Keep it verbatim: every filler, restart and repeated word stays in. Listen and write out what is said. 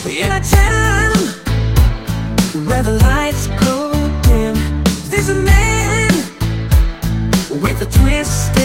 In a town where the lights go dim, there's a man with a twist